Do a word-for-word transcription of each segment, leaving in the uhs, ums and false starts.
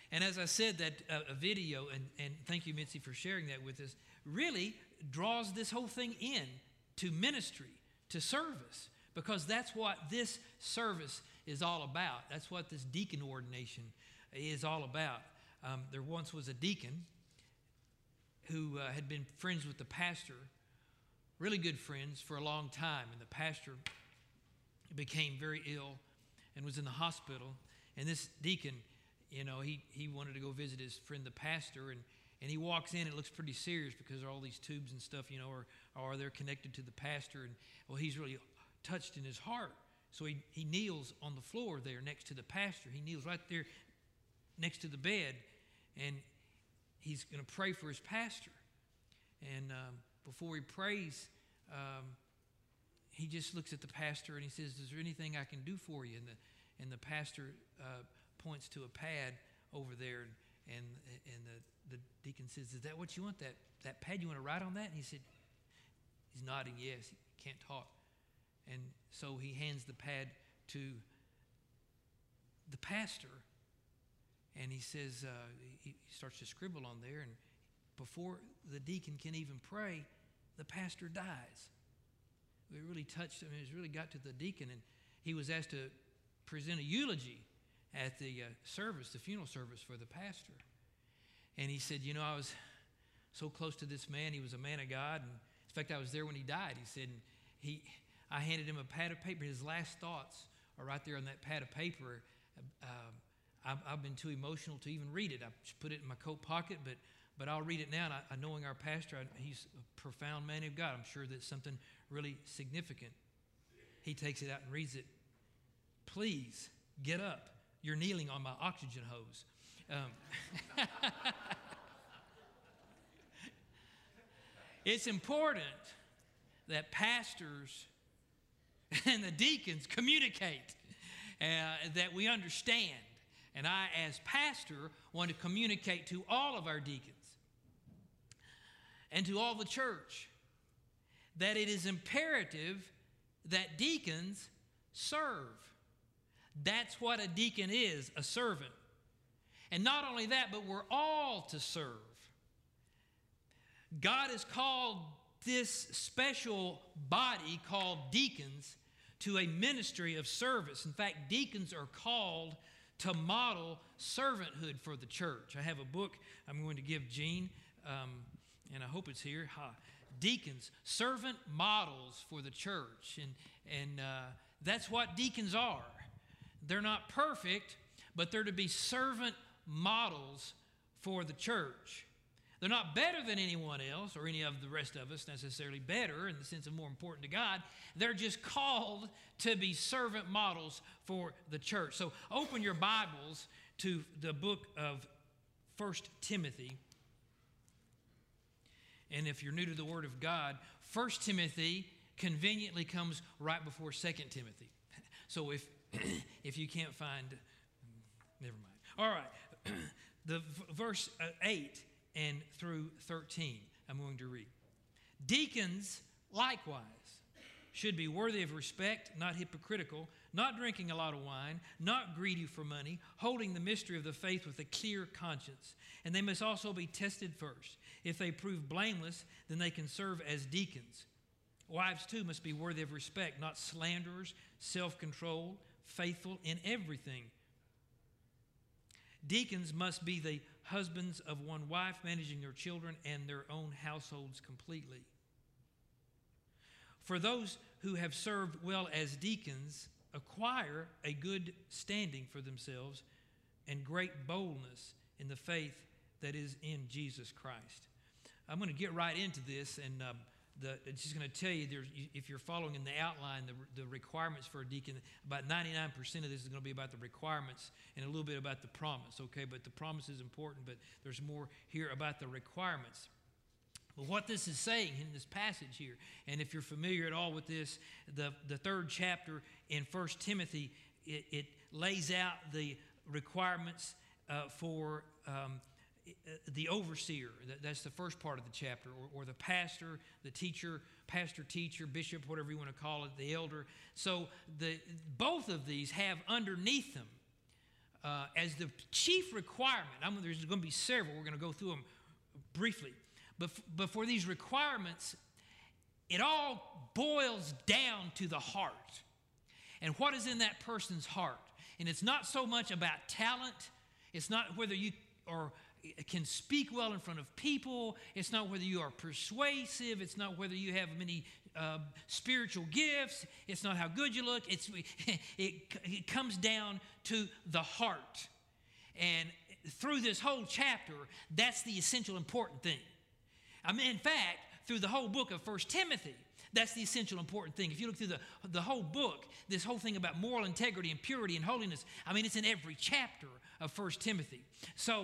And as I said, that uh, a video, and, and thank you, Mitzi, for sharing that with us, really draws this whole thing in to ministry, to service, because that's what this service is all about. That's what this deacon ordination is all about. Um, there once was a deacon who uh, had been friends with the pastor, really good friends for a long time, and the pastor became very ill and was in the hospital. And this deacon, you know, he, he wanted to go visit his friend, the pastor, and, and he walks in. It looks pretty serious because all these tubes and stuff, you know, are, are they're connected to the pastor. And, well, he's really touched in his heart. So he, he kneels on the floor there next to the pastor. He kneels right there next to the bed, and he's going to pray for his pastor. And um, before he prays, um, he just looks at the pastor and he says, "Is there anything I can do for you?" And the, and the pastor uh, points to a pad over there, and and, and the, the deacon says, "Is that what you want, that, that pad? You want to write on that?" And he said, he's nodding yes. He can't talk. And so he hands the pad to the pastor, and he says, uh, he, he starts to scribble on there, and before the deacon can even pray, the pastor dies. It really touched him. It really got to the deacon, and he was asked to present a eulogy at the uh, service, the funeral service for the pastor. And he said, "You know, I was so close to this man. He was a man of God. And in fact, I was there when he died." He said, and he, I handed him a pad of paper. His last thoughts are right there on that pad of paper. Uh, I've, I've been too emotional to even read it. I just put it in my coat pocket, but but I'll read it now. And I, I knowing our pastor, I, he's a profound man of God. I'm sure that's something really significant. He takes it out and reads it. "Please get up. You're kneeling on my oxygen hose." Um, it's important that pastors and the deacons communicate, uh, that we understand. And I, as pastor, want to communicate to all of our deacons and to all the church that it is imperative that deacons serve. That's what a deacon is, a servant. And not only that, but we're all to serve. God has called this special body called deacons to a ministry of service. In fact, deacons are called to model servanthood for the church. I have a book I'm going to give Gene, um, and I hope it's here. Ha. Deacons, servant models for the church. And, and uh, that's what deacons are. They're not perfect, but they're to be servant models for the church. They're not better than anyone else or any of the rest of us, necessarily better in the sense of more important to God. They're just called to be servant models for the church. So open your Bibles to the book of First Timothy. And if you're new to the Word of God, First Timothy conveniently comes right before Second Timothy. So if if you can't find, never mind. All right, the verse eight and through thirteen, I'm going to read. "Deacons likewise should be worthy of respect, not hypocritical, not drinking a lot of wine, not greedy for money, holding the mystery of the faith with a clear conscience. And they must also be tested first. If they prove blameless, then they can serve as deacons. Wives too must be worthy of respect, not slanderers, self-controlled, faithful in everything. Deacons must be the husbands of one wife, managing their children and their own households completely. For those who have served well as deacons acquire a good standing for themselves and great boldness in the faith that is in Jesus Christ." I'm going to get right into this, and um, the, it's just going to tell you, there's, if you're following in the outline, the, the requirements for a deacon, about ninety-nine percent of this is going to be about the requirements and a little bit about the promise, okay? But the promise is important, but there's more here about the requirements. But what this is saying in this passage here, and if you're familiar at all with this, the, the third chapter in First Timothy, it, it lays out the requirements uh, for um, the overseer. That's the first part of the chapter, or, or the pastor, the teacher, pastor, teacher, bishop, whatever you want to call it, the elder. So the both of these have underneath them uh, as the chief requirement, I'm, there's going to be several. We're going to go through them briefly. But, f- but for these requirements, it all boils down to the heart. And what is in that person's heart. And it's not so much about talent. It's not whether you are, can speak well in front of people. It's not whether you are persuasive. It's not whether you have many uh, spiritual gifts. It's not how good you look. It's, it, it comes down to the heart. And through this whole chapter, that's the essential important thing. I mean, in fact, through the whole book of First Timothy, that's the essential important thing. If you look through the, the whole book, this whole thing about moral integrity and purity and holiness, I mean, it's in every chapter of First Timothy. So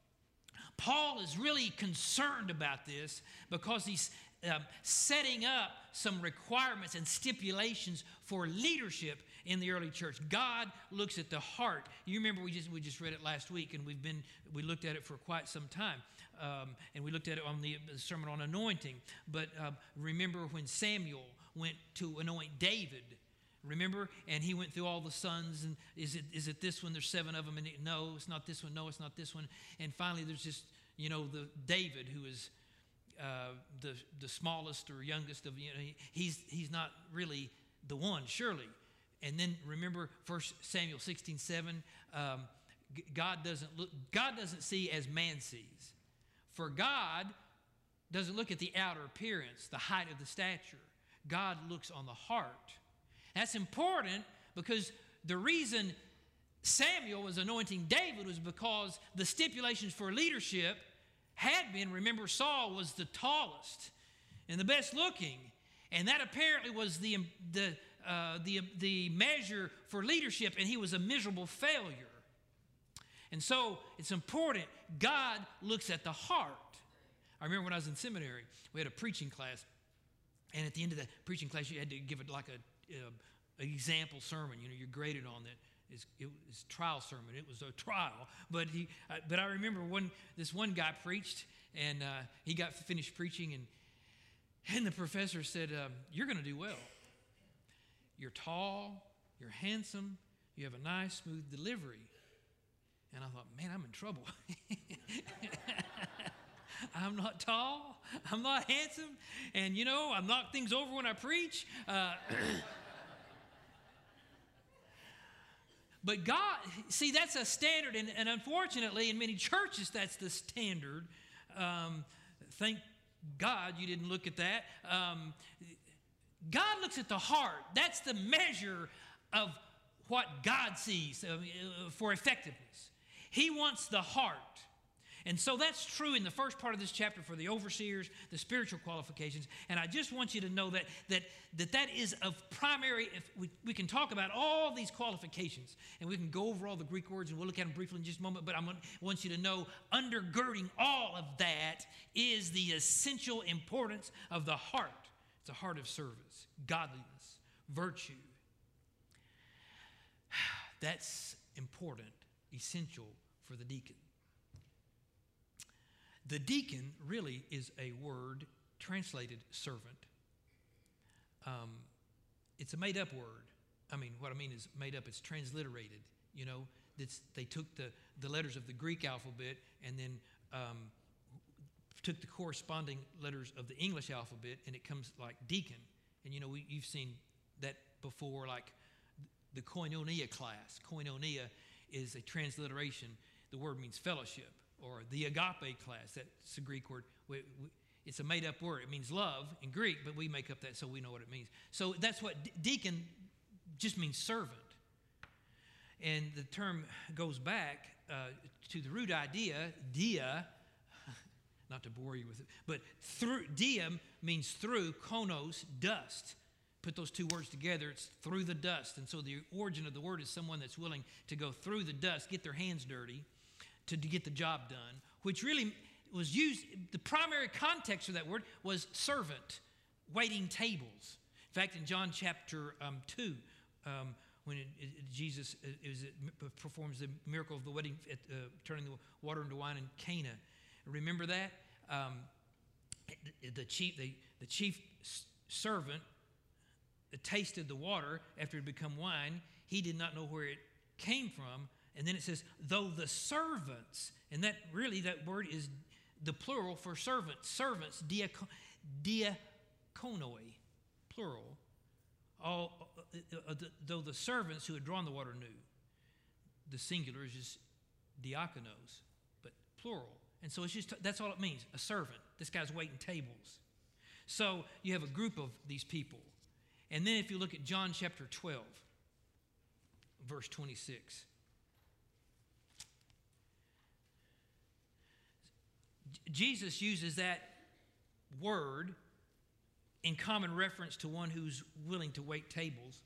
Paul is really concerned about this because he's um, setting up some requirements and stipulations for leadership in the early church. God looks at the heart. You remember we just we just read it last week, and we've been we looked at it for quite some time. Um, and we looked at it on the sermon on anointing. But uh, remember when Samuel went to anoint David, remember? And he went through all the sons. And is it is it this one? There's seven of them. And it, no, it's not this one. No, it's not this one. And finally, there's just, you know, the David, who is uh, the the smallest or youngest of, you know, he, he's he's not really the one, surely. And then remember First Samuel sixteen seven. Um, God doesn't look. God doesn't see as man sees. For God doesn't look at the outer appearance, the height of the stature. God looks on the heart. That's important because the reason Samuel was anointing David was because the stipulations for leadership had been, remember, Saul was the tallest and the best looking. And that apparently was the, the, uh, the, the measure for leadership, and he was a miserable failure. And so it's important. God looks at the heart. I remember when I was in seminary, we had a preaching class. And at the end of that preaching class, you had to give it like a, uh, an example sermon. You know, you're graded on that. It's, it was a trial sermon. It was a trial. But he, uh, but I remember when this one guy preached, and uh, he got finished preaching, and, and the professor said, um, you're going to do well. You're tall. You're handsome. You have a nice, smooth delivery. And I thought, man, I'm in trouble. I'm not tall. I'm not handsome. And, you know, I knock things over when I preach. Uh, but God, see, that's a standard. And, and unfortunately, in many churches, that's the standard. Um, thank God you didn't look at that. Um, God looks at the heart. That's the measure of what God sees uh, for effectiveness. He wants the heart. And so that's true in the first part of this chapter for the overseers, the spiritual qualifications. And I just want you to know that that that, that is of primary, if we, we can talk about all these qualifications, and we can go over all the Greek words, and we'll look at them briefly in just a moment, but I want you to know, undergirding all of that is the essential importance of the heart. It's a heart of service, godliness, virtue. That's important, essential for the deacon. The deacon really is a word translated servant. Um, it's a made-up word. I mean, what I mean is made up. It's transliterated. You know, it's, they took the, the letters of the Greek alphabet and then um, took the corresponding letters of the English alphabet, and it comes like deacon. And, you know, we, you've seen that before, like the koinonia class. Koinonia is a transliteration. The word means fellowship. Or the agape class, that's the Greek word. We, we, it's a made-up word. It means love in Greek, but we make up that so we know what it means. So that's what de- deacon just means servant. And the term goes back uh, to the root idea, dia, not to bore you with it, but through, dia means through, konos, dust. Put those two words together, it's through the dust. And so the origin of the word is someone that's willing to go through the dust, get their hands dirty, to get the job done, which really was used, the primary context of that word was servant, waiting tables. In fact, in John chapter um, two, um, when it, it, Jesus it, was, it performs the miracle of the wedding, at, uh, turning the water into wine in Cana. Remember that? Um, the chief, the, the chief servant tasted the water after it had become wine. He did not know where it came from, And then it says, though the servants, and that really, that word is the plural for servants. Servants, diaco, diakonoi, plural. All, uh, uh, though the servants who had drawn the water knew. The singular is just diakonos, but plural. And so it's just, that's all it means, a servant. This guy's waiting tables. So you have a group of these people. And then if you look at John chapter twelve, verse twenty-six. Jesus uses that word in common reference to one who's willing to wait tables.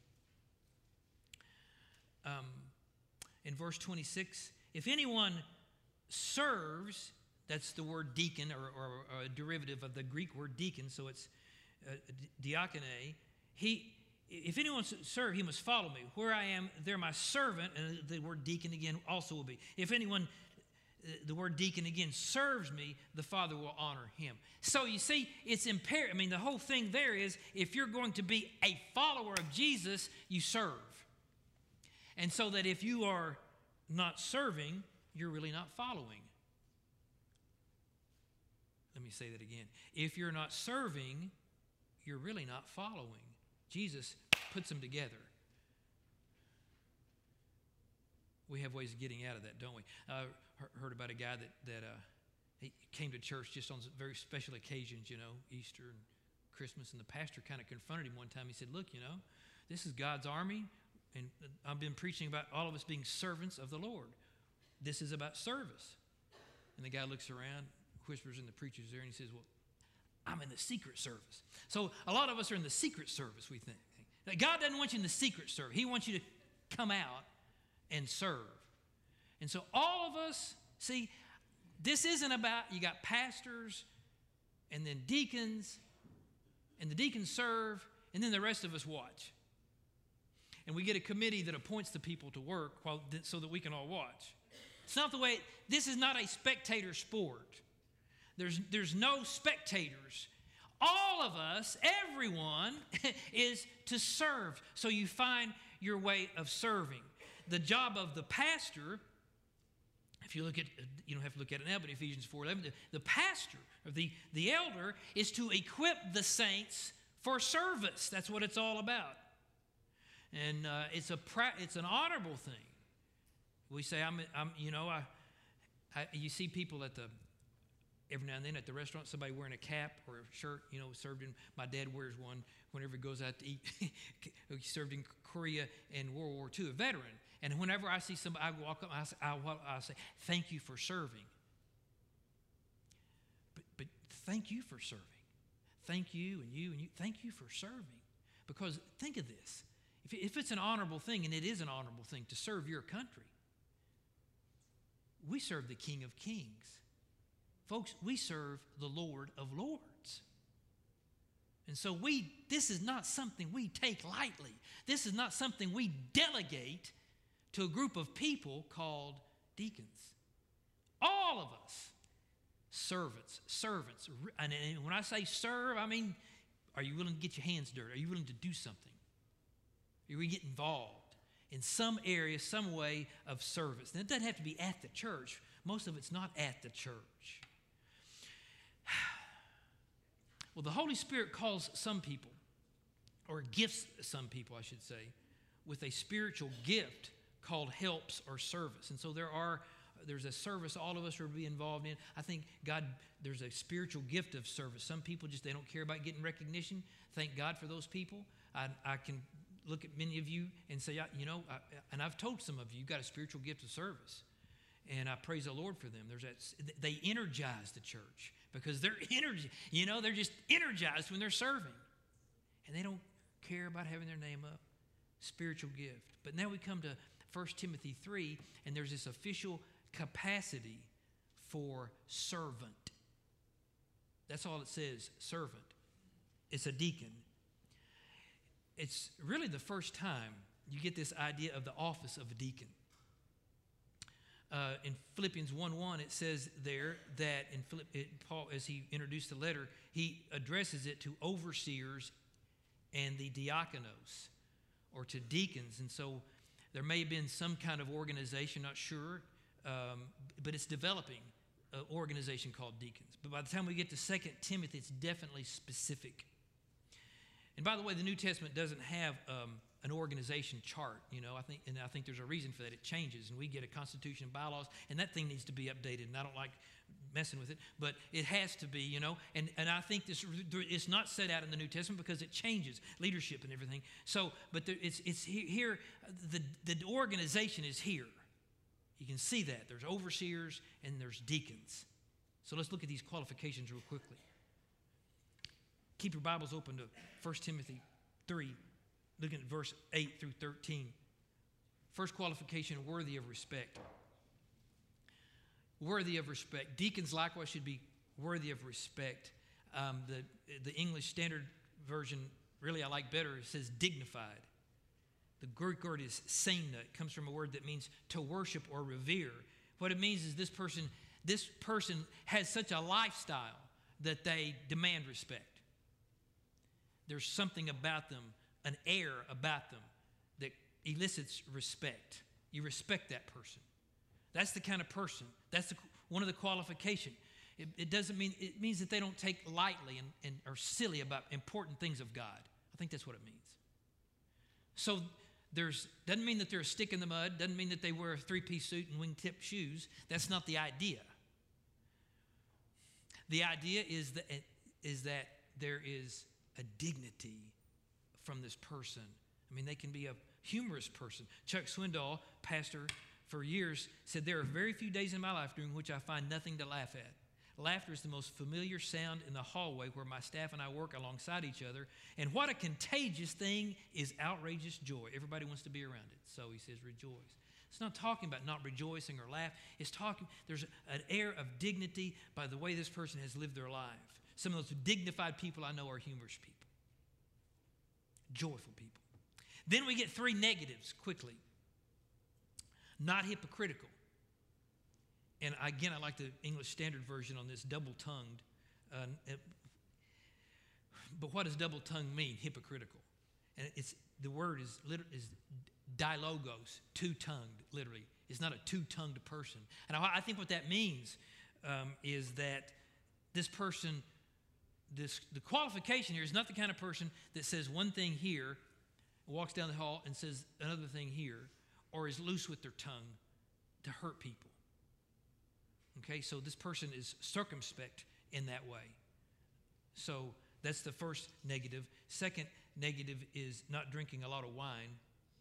Um, in verse twenty-six, if anyone serves, that's the word deacon, or, or, or a derivative of the Greek word deacon, so it's uh, diakone. He, if anyone serve, he must follow me. Where I am, there my servant, and the word deacon again also will be. If anyone, the word deacon again, serves me, the Father will honor him. So you see, it's imperative. I mean, the whole thing there is, if you're going to be a follower of Jesus, you serve. And so that if you are not serving, you're really not following. Let me say that again. If you're not serving, you're really not following. Jesus puts them together. We have ways of getting out of that, don't we? I uh, heard about a guy that, that uh, he came to church just on very special occasions, you know, Easter and Christmas, and the pastor kind of confronted him one time. He said, look, you know, this is God's army, and I've been preaching about all of us being servants of the Lord. This is about service. And the guy looks around, whispers in the preacher's ear, and he says, well, I'm in the secret service. So a lot of us are in the secret service, we think. Now, God doesn't want you in the secret service. He wants you to come out and serve. And so all of us, see, this isn't about, you got pastors and then deacons, and the deacons serve, and then the rest of us watch. And we get a committee that appoints the people to work while, so that we can all watch. It's not the way, this is not a spectator sport. There's, there's no spectators. All of us, everyone, is to serve. So you find your way of serving. The job of the pastor, if you look at, you don't have to look at it now, but Ephesians four eleven, the, the pastor, or the, the elder, is to equip the saints for service. That's what it's all about. And uh, it's a pra- it's an honorable thing. We say, I'm, I'm you know, I, I, you see people at the, every now and then at the restaurant, somebody wearing a cap or a shirt, you know, served in, my dad wears one whenever he goes out to eat. He served in Korea in World War Two, a veteran. And whenever I see somebody, I walk up, I say, I, I say thank you for serving. But, but thank you for serving. Thank you and you and you. Thank you for serving. Because think of this. If, if it's an honorable thing, and it is an honorable thing to serve your country, we serve the King of Kings. Folks, we serve the Lord of Lords. And so we, this is not something we take lightly. This is not something we delegate to a group of people called deacons. All of us, servants, servants. And when I say serve, I mean, are you willing to get your hands dirty? Are you willing to do something? Are you get involved in some area, some way of service? And it doesn't have to be at the church. Most of it's not at the church. Well, the Holy Spirit calls some people, or gifts some people, I should say, with a spiritual gift called helps or service. And so there are, there's a service all of us are to be involved in. I think God, there's a spiritual gift of service. Some people just, they don't care about getting recognition. Thank God for those people. I, I can look at many of you and say, you know, I, and I've told some of you, you've got a spiritual gift of service. And I praise the Lord for them. There's that, they energize the church because they're energy, you know, they're just energized when they're serving. And they don't care about having their name up. Spiritual gift. But now we come to First Timothy three, and there's this official capacity for servant. That's all it says, servant. It's a deacon. It's really the first time you get this idea of the office of a deacon. Uh, in Philippians one one, it says there that in Philipp, it, Paul, as he introduced the letter, he addresses it to overseers and the diakonos, or to deacons. And so There may have been some kind of organization, not sure, um, but it's developing an organization called deacons. But by the time we get to Second Timothy, it's definitely specific. And by the way, the New Testament doesn't have um, an organization chart, you know. I think, and I think there's a reason for that. It changes, and we get a constitution and bylaws, and that thing needs to be updated. And I don't like messing with it, but it has to be, you know. And and I think this it's not set out in the New Testament because it changes leadership and everything. So, but there, it's it's here. The the organization is here. You can see that there's overseers and there's deacons. So let's look at these qualifications real quickly. Keep your Bibles open to First Timothy three, looking at verse eight through thirteen. First qualification, worthy of respect. Worthy of respect. Deacons likewise should be worthy of respect. Um, the, the English Standard Version, really I like better, it says dignified. The Greek word is semna. It comes from a word that means to worship or revere. What it means is this person, this person has such a lifestyle that they demand respect. There's something about them, an air about them that elicits respect. You respect that person. That's the kind of person. That's the, one of the qualifications. It, it doesn't mean, it means that they don't take lightly and, and are silly about important things of God. I think that's what it means. So there's, doesn't mean that they're a stick in the mud. Doesn't mean that they wear a three-piece suit and wingtip shoes. That's not the idea. The idea is that, is that there is a dignity from this person. I mean, they can be a humorous person. Chuck Swindoll, pastor for years, said, there are very few days in my life during which I find nothing to laugh at. Laughter is the most familiar sound in the hallway where my staff and I work alongside each other. And what a contagious thing is outrageous joy. Everybody wants to be around it. So he says, rejoice. It's not talking about not rejoicing or laugh. It's talking, there's an air of dignity by the way this person has lived their life. Some of those dignified people I know are humorous people, joyful people. Then we get three negatives quickly. Not hypocritical. And again, I like the English Standard Version on this, double-tongued. Uh, but what does double-tongued mean? Hypocritical. And it's the word is is dilogos, two-tongued, literally. It's not a two-tongued person. And I, I think what that means um, is that this person, this the qualification here is not the kind of person that says one thing here, walks down the hall and says another thing here, or is loose with their tongue to hurt people. Okay, so this person is circumspect in that way. So that's the first negative. Second negative is not drinking a lot of wine.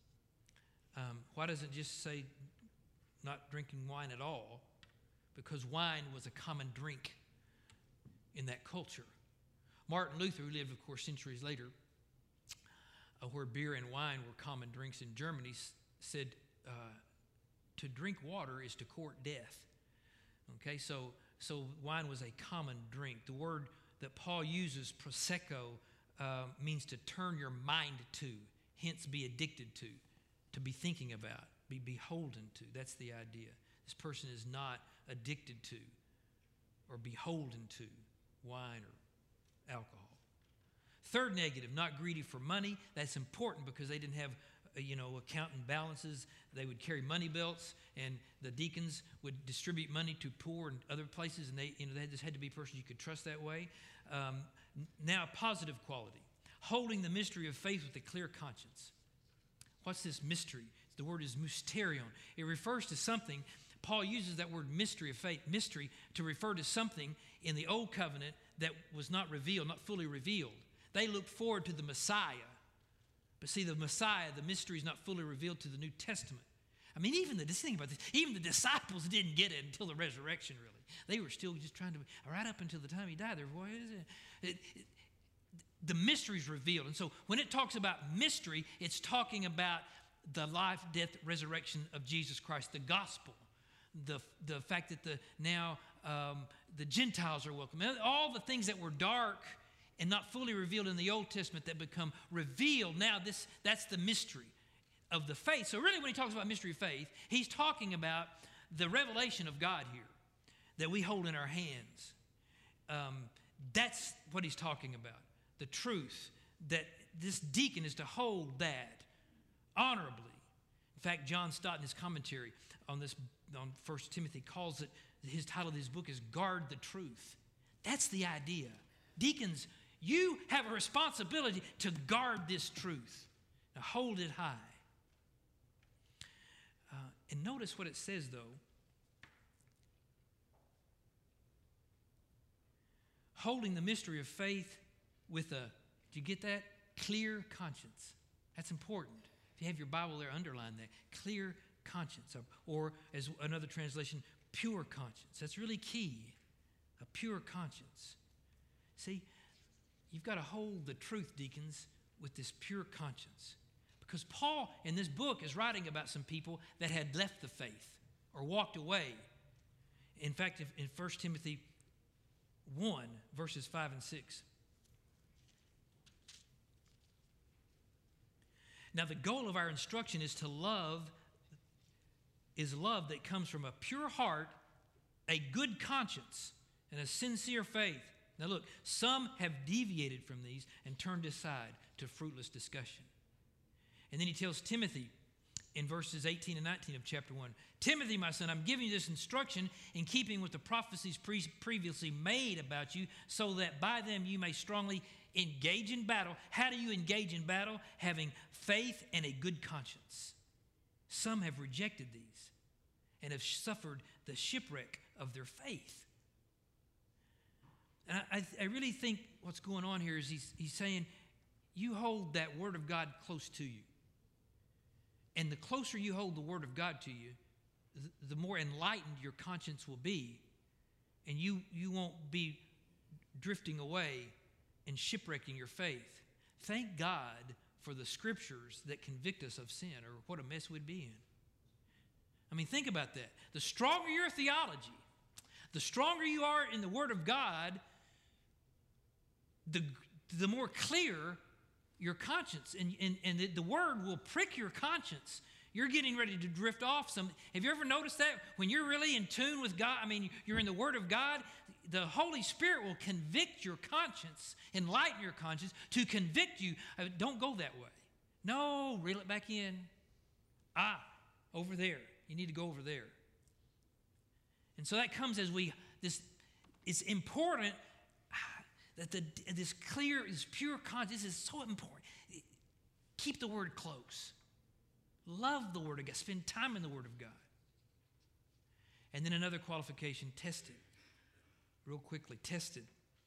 Um, why doesn't it just say not drinking wine at all? Because wine was a common drink in that culture. Martin Luther, who lived, of course, centuries later, uh, where beer and wine were common drinks in Germany, s- said uh, to drink water is to court death. Okay, so so wine was a common drink. The word that Paul uses, prosecco, uh, means to turn your mind to, hence be addicted to, to be thinking about, be beholden to. That's the idea. This person is not addicted to or beholden to wine or alcohol. Third negative, not greedy for money. That's important because they didn't have uh, you know, accounting balances. They would carry money belts, and the deacons would distribute money to poor and other places, and they, you know, they just had to be a person you could trust that way. Um, now, positive quality, holding the mystery of faith with a clear conscience. What's this mystery? The word is mysterion. It refers to something. Paul uses that word mystery of faith, mystery, to refer to something in the old covenant that was not revealed, not fully revealed. They looked forward to the Messiah. But see, the Messiah, the mystery is not fully revealed to the New Testament. I mean, even the, just think about this, even the disciples didn't get it until the resurrection, really. They were still just trying to, right up until the time he died, they're, what is it? It, it? The mystery is revealed. And so when it talks about mystery, it's talking about the life, death, resurrection of Jesus Christ, the gospel, the, the fact that the now um, the Gentiles are welcome. All the things that were dark and not fully revealed in the Old Testament that become revealed now, this that's the mystery of the faith. So really when he talks about mystery of faith, he's talking about the revelation of God here that we hold in our hands. Um, that's what he's talking about. The truth that this deacon is to hold that honorably. In fact, John Stott in his commentary on this, on First Timothy, calls it, his title of his book is Guard the Truth. That's the idea. Deacons, you have a responsibility to guard this truth. Now hold it high. Uh, and notice what it says, though. Holding the mystery of faith with a, do you get that? Clear conscience. That's important. If you have your Bible there, underline that. Clear conscience. Or, as another translation, pure conscience. That's really key. A pure conscience. See, you've got to hold the truth, deacons, with this pure conscience. Because Paul, in this book, is writing about some people that had left the faith or walked away. In fact, in First Timothy one, verses five and six. Now, the goal of our instruction is to love, is love that comes from a pure heart, a good conscience, and a sincere faith. Now look, some have deviated from these and turned aside to fruitless discussion. And then he tells Timothy in verses eighteen and nineteen of chapter one, Timothy, my son, I'm giving you this instruction in keeping with the prophecies pre- previously made about you, so that by them you may strongly engage in battle. How do you engage in battle? Having faith and a good conscience. Some have rejected these and have suffered the shipwreck of their faith. And I, I really think what's going on here is he's, he's saying, you hold that Word of God close to you. And the closer you hold the Word of God to you, the, the more enlightened your conscience will be. And you, you won't be drifting away and shipwrecking your faith. Thank God for the Scriptures that convict us of sin, or what a mess we'd be in. I mean, think about that. The stronger your theology, the stronger you are in the Word of God, the, the more clear your conscience. And, and, and the, the Word will prick your conscience. You're getting ready to drift off. Some. Have you ever noticed that? When you're really in tune with God, I mean, you're in the Word of God, the Holy Spirit will convict your conscience, enlighten your conscience, to convict you. Uh, don't go that way. No, reel it back in. Ah, over there. You need to go over there. And so that comes as we, this, it's important that the, this clear, this pure conscience is so important. Keep the Word close. Love the Word of God. Spend time in the Word of God. And then another qualification, tested. Real quickly, tested.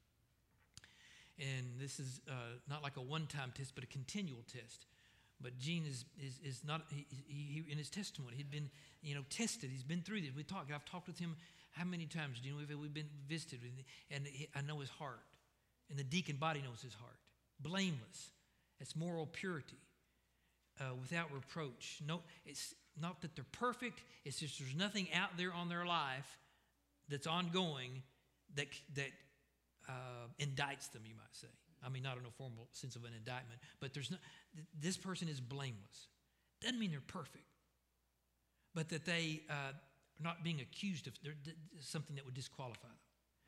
And this is uh, not like a one-time test, but a continual test. But Gene is is, is not, he, he, in his testimony, he'd been, you know, tested. He's been through this. We talked. I've talked with him how many times, Gene? We've, we've been visited with him, and he, I know his heart. And the deacon body knows his heart. Blameless. It's moral purity. Uh, without reproach. No, it's not that they're perfect. It's just there's nothing out there on their life that's ongoing that that uh, indicts them, you might say. I mean, not in a formal sense of an indictment, but there's no, this person is blameless. Doesn't mean they're perfect, but that they uh, are not being accused of something that would disqualify them.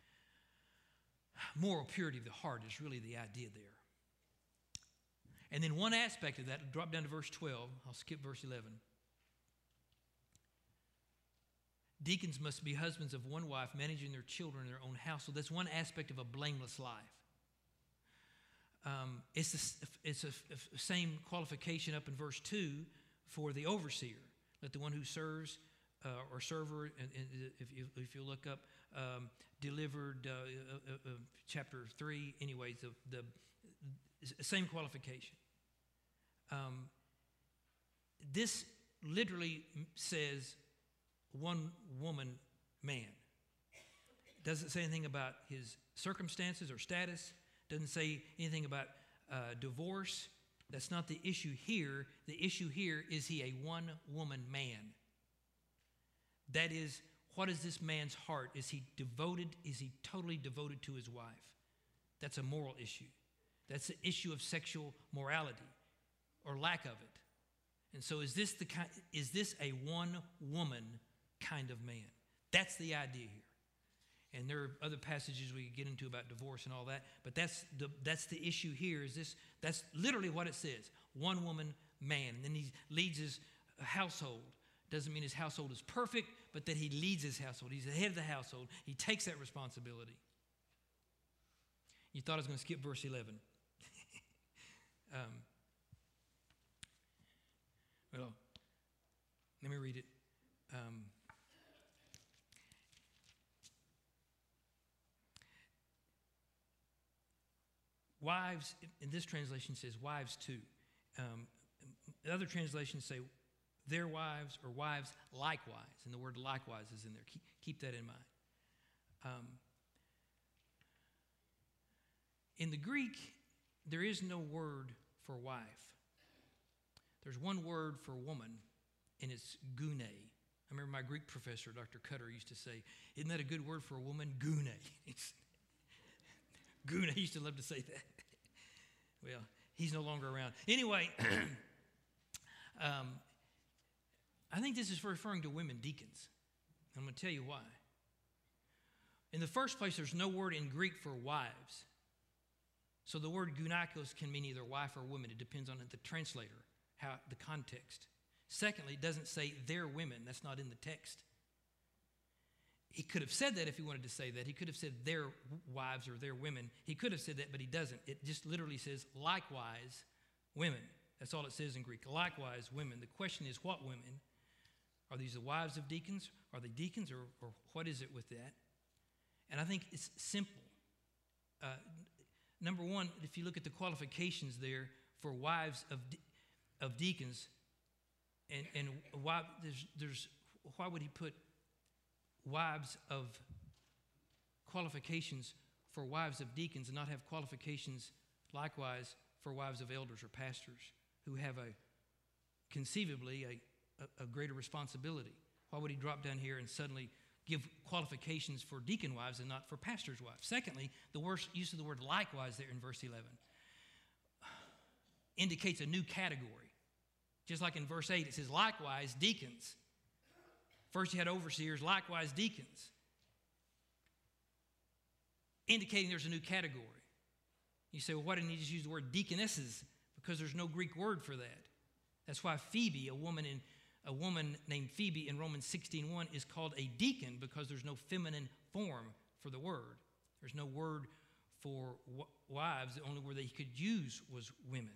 Moral purity of the heart is really the idea there. And then one aspect of that, drop down to verse twelve. I'll skip verse eleven. Deacons must be husbands of one wife, managing their children in their own household. That's one aspect of a blameless life. Um, it's the it's a, a same qualification up in verse two for the overseer. Let the one who serves uh, or server, and, and if you if you look up, um, delivered uh, uh, uh, chapter three. Anyways, the the same qualification. Um, this literally says one woman man. Doesn't say anything about his circumstances or status. Doesn't say anything about uh, divorce. That's not the issue here. The issue here is he a one-woman man. That is, what is this man's heart? Is he devoted? Is he totally devoted to his wife? That's a moral issue. That's the issue of sexual morality or lack of it. And so is this the kind, is this a one-woman kind of man? That's the idea here. And there are other passages we could get into about divorce and all that, but that's the that's the issue here. Is this? That's literally what it says: one woman, man. And then he leads his a household. Doesn't mean his household is perfect, but that he leads his household. He's the head of the household. He takes that responsibility. You thought I was going to skip verse eleven. um, well, let me read it. Um, wives, in this translation says wives too. Um, other translations say their wives or wives likewise, and the word likewise is in there. Keep, keep that in mind. Um, in the Greek, there is no word for wife. There's one word for woman, and it's gune. I remember my Greek professor, Doctor Cutter, used to say, isn't that a good word for a woman? Gune. Gune, he used to love to say that. Well, he's no longer around. Anyway, um, I think this is referring to women deacons. I'm going to tell you why. In the first place, there's no word in Greek for wives. So the word gunakos can mean either wife or woman. It depends on the translator, how the context. Secondly, it doesn't say their women. That's not in the text. He could have said that if he wanted to say that. He could have said their wives or their women. He could have said that, but he doesn't. It just literally says likewise women. That's all it says in Greek. Likewise women. The question is, what women? Are these the wives of deacons? Are they deacons, or, or what is it with that? And I think it's simple. Uh, number one, if you look at the qualifications there for wives of de- of deacons, and and why there's there's why would he put wives of qualifications for wives of deacons and not have qualifications likewise for wives of elders or pastors who have a conceivably a, a, a greater responsibility? Why would he drop down here and suddenly give qualifications for deacon wives and not for pastors' wives? Secondly, the worst use of the word likewise there in verse eleven indicates a new category. Just like in verse eight, it says likewise deacons. First you had overseers, likewise deacons. Indicating there's a new category. You say, well, why didn't he just use the word deaconesses? Because there's no Greek word for that. That's why Phoebe, a woman in a woman named Phoebe in Romans sixteen one, is called a deacon because there's no feminine form for the word. There's no word for wives. The only word that he could use was women.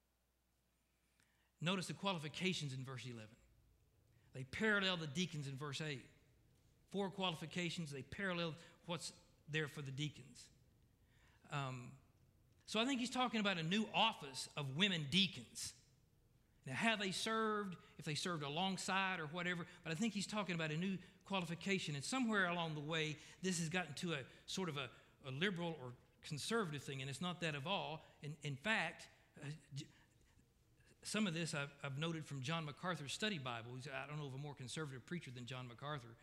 Notice the qualifications in verse eleven. They parallel the deacons in verse eight. Four qualifications, they parallel what's there for the deacons. Um, so I think he's talking about a new office of women deacons. Now, how they served, if they served alongside or whatever, but I think he's talking about a new qualification. And somewhere along the way, this has gotten to a sort of a, a liberal or conservative thing, and it's not that at all. In, in fact, uh, some of this I've, I've noted from John MacArthur's study Bible. I don't know of a more conservative preacher than John MacArthur.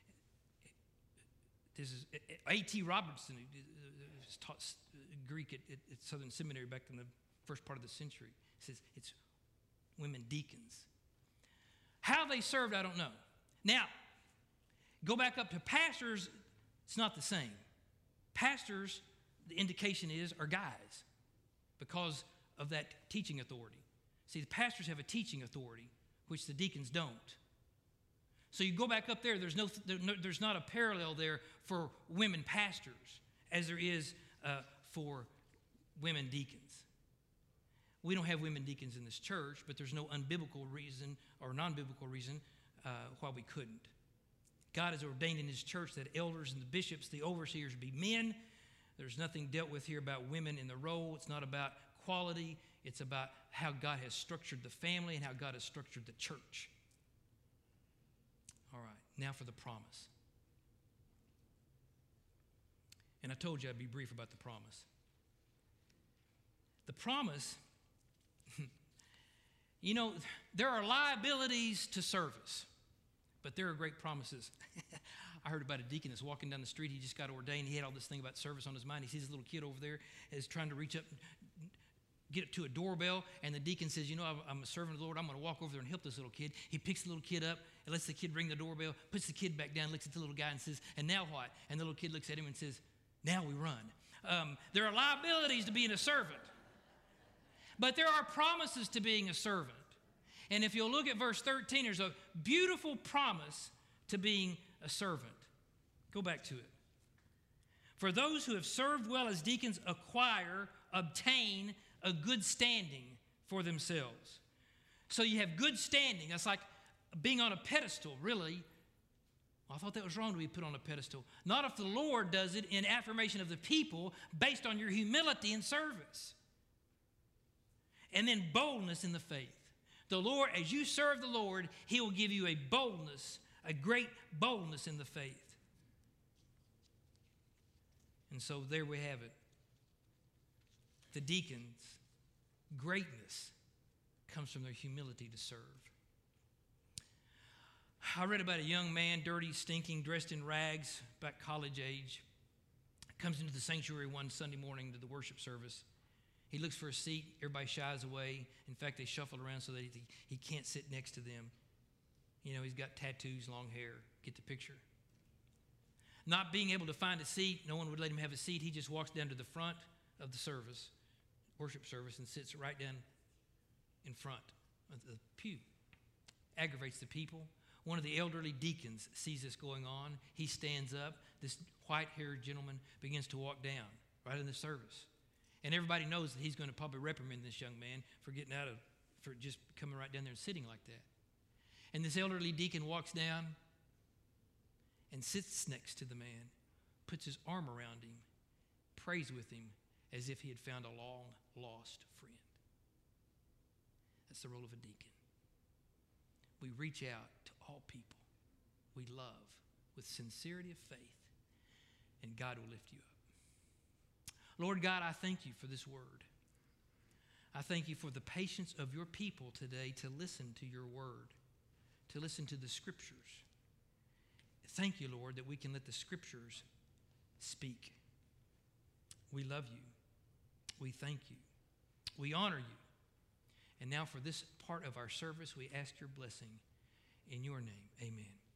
This is A T Robertson, who taught Greek at, at, at Southern Seminary back in the first part of the century. He says it's women deacons. How they served, I don't know. Now, go back up to pastors, it's not the same. Pastors, the indication is, are guys because of that teaching authority. See, the pastors have a teaching authority, which the deacons don't. So you go back up there, there's, no, there, no, there's not a parallel there for women pastors as there is uh, for women deacons. We don't have women deacons in this church, but there's no unbiblical reason or non-biblical reason uh, why we couldn't. God has ordained in his church that elders and the bishops, the overseers, be men. There's nothing dealt with here about women in the role. It's not about quality. It's about how God has structured the family and how God has structured the church. All right, now for the promise. And I told you I'd be brief about the promise. The promise, you know, there are liabilities to service, but there are great promises. I heard about a deacon that's walking down the street. He just got ordained. He had all this thing about service on his mind. He sees a little kid over there is trying to reach up, get it to a doorbell, and the deacon says, you know, I'm a servant of the Lord. I'm going to walk over there and help this little kid. He picks the little kid up and lets the kid ring the doorbell, puts the kid back down, looks at the little guy and says, and now what? And the little kid looks at him and says, now we run. Um, there are liabilities to being a servant, but there are promises to being a servant. And if you'll look at verse thirteen, there's a beautiful promise to being a servant. Go back to it. For those who have served well as deacons acquire, obtain a good standing for themselves. So you have good standing. That's like being on a pedestal, really. Well, I thought that was wrong to be put on a pedestal. Not if the Lord does it in affirmation of the people based on your humility and service. And then boldness in the faith. The Lord, as you serve the Lord, He will give you a boldness, a great boldness in the faith. And so there we have it. The deacons' greatness comes from their humility to serve. I read about a young man, dirty, stinking, dressed in rags, about college age, comes into the sanctuary one Sunday morning to the worship service. He looks for a seat. Everybody shies away. In fact, they shuffle around so that he, he can't sit next to them. You know, he's got tattoos, long hair. Get the picture. Not being able to find a seat, no one would let him have a seat. He just walks down to the front of the service, worship service, and sits right down in front of the pew. Aggravates the people. One of the elderly deacons sees this going on. He stands up. This white-haired gentleman begins to walk down right in the service. And everybody knows that he's going to probably reprimand this young man for getting out of, for just coming right down there and sitting like that. And this elderly deacon walks down and sits next to the man, puts his arm around him, prays with him as if he had found a long-lost friend. That's the role of a deacon. We reach out to all people we love with sincerity of faith, and God will lift you up. Lord God, I thank you for this word. I thank you for the patience of your people today to listen to your word, to listen to the scriptures. Thank you, Lord, that we can let the scriptures speak. We love you. We thank you. We honor you. And now for this part of our service, we ask your blessing in your name. Amen.